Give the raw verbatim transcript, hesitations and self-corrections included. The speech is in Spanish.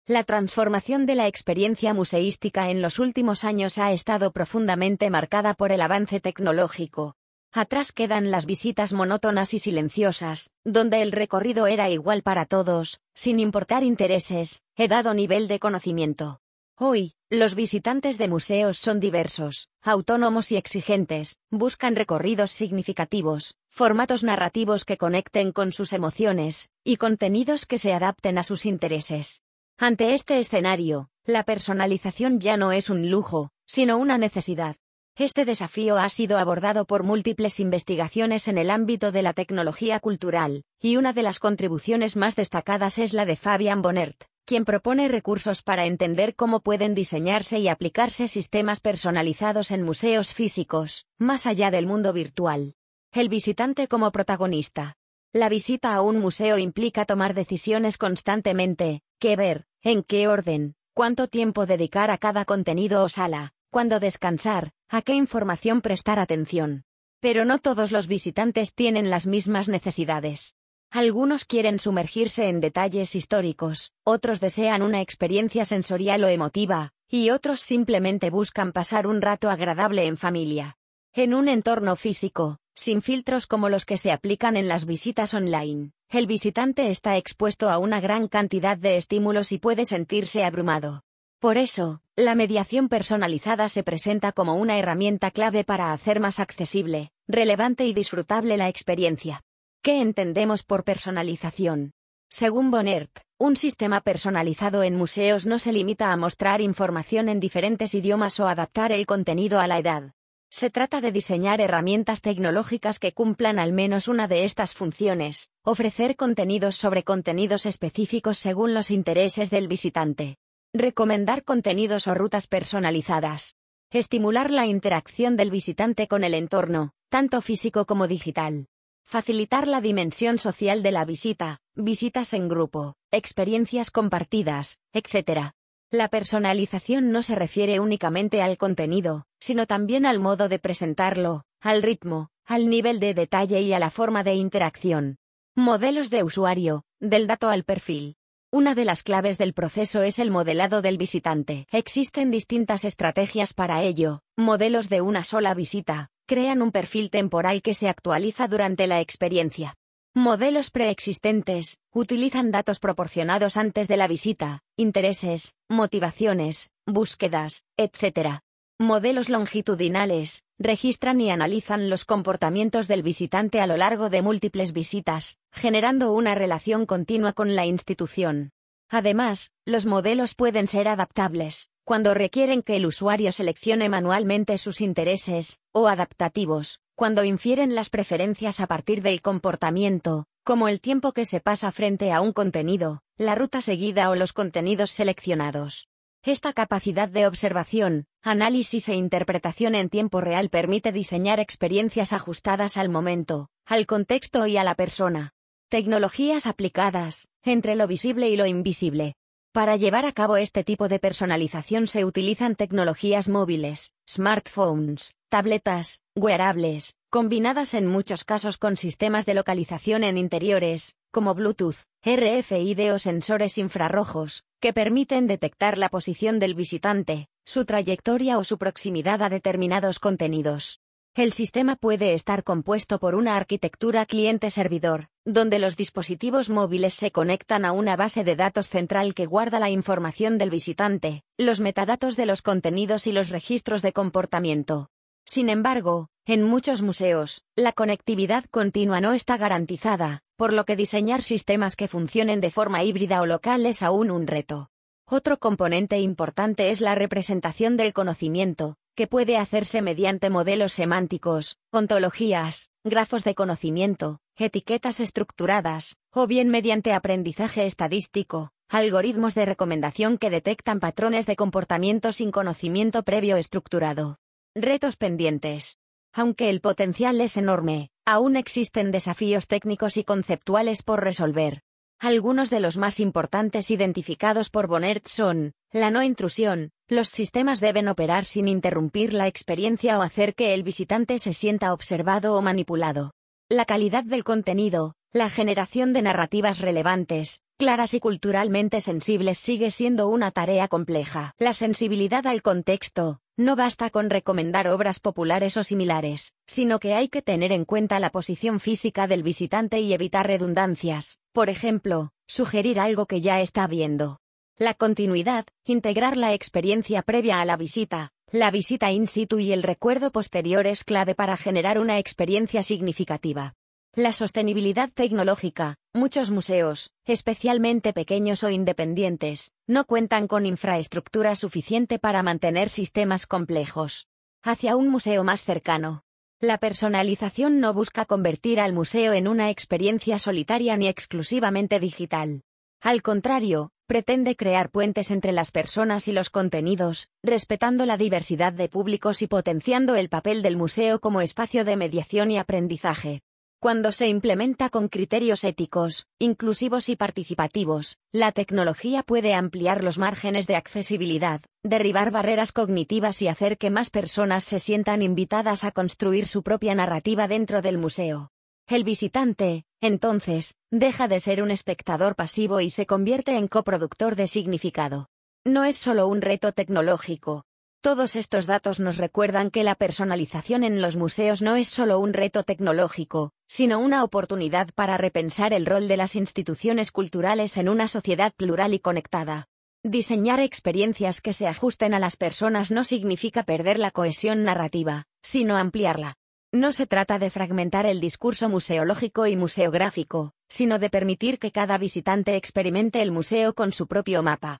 La transformación de la experiencia museística en los últimos años ha estado profundamente marcada por el avance tecnológico. Atrás quedan las visitas monótonas y silenciosas, donde el recorrido era igual para todos, sin importar intereses, edad o nivel de conocimiento. Hoy, los visitantes de museos son diversos, autónomos y exigentes, buscan recorridos significativos, formatos narrativos que conecten con sus emociones, y contenidos que se adapten a sus intereses. Ante este escenario, la personalización ya no es un lujo, sino una necesidad. Este desafío ha sido abordado por múltiples investigaciones en el ámbito de la tecnología cultural, y una de las contribuciones más destacadas es la de Fabian Bonert, quien propone recursos para entender cómo pueden diseñarse y aplicarse sistemas personalizados en museos físicos, más allá del mundo virtual. El visitante como protagonista. La visita a un museo implica tomar decisiones constantemente: qué ver, en qué orden, cuánto tiempo dedicar a cada contenido o sala, cuándo descansar, a qué información prestar atención. Pero no todos los visitantes tienen las mismas necesidades. Algunos quieren sumergirse en detalles históricos, otros desean una experiencia sensorial o emotiva, y otros simplemente buscan pasar un rato agradable en familia. En un entorno físico, sin filtros como los que se aplican en las visitas online, el visitante está expuesto a una gran cantidad de estímulos y puede sentirse abrumado. Por eso, la mediación personalizada se presenta como una herramienta clave para hacer más accesible, relevante y disfrutable la experiencia. ¿Qué entendemos por personalización? Según Bonert, un sistema personalizado en museos no se limita a mostrar información en diferentes idiomas o adaptar el contenido a la edad. Se trata de diseñar herramientas tecnológicas que cumplan al menos una de estas funciones: ofrecer contenidos sobre contenidos específicos según los intereses del visitante. Recomendar contenidos o rutas personalizadas. Estimular la interacción del visitante con el entorno, tanto físico como digital. Facilitar la dimensión social de la visita, visitas en grupo, experiencias compartidas, etcétera. La personalización no se refiere únicamente al contenido, sino también al modo de presentarlo, al ritmo, al nivel de detalle y a la forma de interacción. Modelos de usuario, del dato al perfil. Una de las claves del proceso es el modelado del visitante. Existen distintas estrategias para ello. Modelos de una sola visita crean un perfil temporal que se actualiza durante la experiencia. Modelos preexistentes utilizan datos proporcionados antes de la visita, intereses, motivaciones, búsquedas, etcétera. Modelos longitudinales registran y analizan los comportamientos del visitante a lo largo de múltiples visitas, generando una relación continua con la institución. Además, los modelos pueden ser adaptables, cuando requieren que el usuario seleccione manualmente sus intereses, o adaptativos, cuando infieren las preferencias a partir del comportamiento, como el tiempo que se pasa frente a un contenido, la ruta seguida o los contenidos seleccionados. Esta capacidad de observación, análisis e interpretación en tiempo real permite diseñar experiencias ajustadas al momento, al contexto y a la persona. Tecnologías aplicadas, entre lo visible y lo invisible. Para llevar a cabo este tipo de personalización se utilizan tecnologías móviles, smartphones, tabletas, wearables, combinadas en muchos casos con sistemas de localización en interiores, como Bluetooth, R F I D o sensores infrarrojos, que permiten detectar la posición del visitante, su trayectoria o su proximidad a determinados contenidos. El sistema puede estar compuesto por una arquitectura cliente-servidor, donde los dispositivos móviles se conectan a una base de datos central que guarda la información del visitante, los metadatos de los contenidos y los registros de comportamiento. Sin embargo, en muchos museos, la conectividad continua no está garantizada, por lo que diseñar sistemas que funcionen de forma híbrida o local es aún un reto. Otro componente importante es la representación del conocimiento, que puede hacerse mediante modelos semánticos, ontologías, grafos de conocimiento, etiquetas estructuradas, o bien mediante aprendizaje estadístico, algoritmos de recomendación que detectan patrones de comportamiento sin conocimiento previo estructurado. Retos pendientes. Aunque el potencial es enorme, aún existen desafíos técnicos y conceptuales por resolver. Algunos de los más importantes identificados por Bonert son: la no intrusión. Los sistemas deben operar sin interrumpir la experiencia o hacer que el visitante se sienta observado o manipulado. La calidad del contenido. La generación de narrativas relevantes, claras y culturalmente sensibles sigue siendo una tarea compleja. La sensibilidad al contexto, no basta con recomendar obras populares o similares, sino que hay que tener en cuenta la posición física del visitante y evitar redundancias, por ejemplo, sugerir algo que ya está viendo. La continuidad, integrar la experiencia previa a la visita, la visita in situ y el recuerdo posterior es clave para generar una experiencia significativa. La sostenibilidad tecnológica. Muchos museos, especialmente pequeños o independientes, no cuentan con infraestructura suficiente para mantener sistemas complejos. Hacia un museo más cercano. La personalización no busca convertir al museo en una experiencia solitaria ni exclusivamente digital. Al contrario, pretende crear puentes entre las personas y los contenidos, respetando la diversidad de públicos y potenciando el papel del museo como espacio de mediación y aprendizaje. Cuando se implementa con criterios éticos, inclusivos y participativos, la tecnología puede ampliar los márgenes de accesibilidad, derribar barreras cognitivas y hacer que más personas se sientan invitadas a construir su propia narrativa dentro del museo. El visitante, entonces, deja de ser un espectador pasivo y se convierte en coproductor de significado. No es solo un reto tecnológico. Todos estos datos nos recuerdan que la personalización en los museos no es solo un reto tecnológico, sino una oportunidad para repensar el rol de las instituciones culturales en una sociedad plural y conectada. Diseñar experiencias que se ajusten a las personas no significa perder la cohesión narrativa, sino ampliarla. No se trata de fragmentar el discurso museológico y museográfico, sino de permitir que cada visitante experimente el museo con su propio mapa.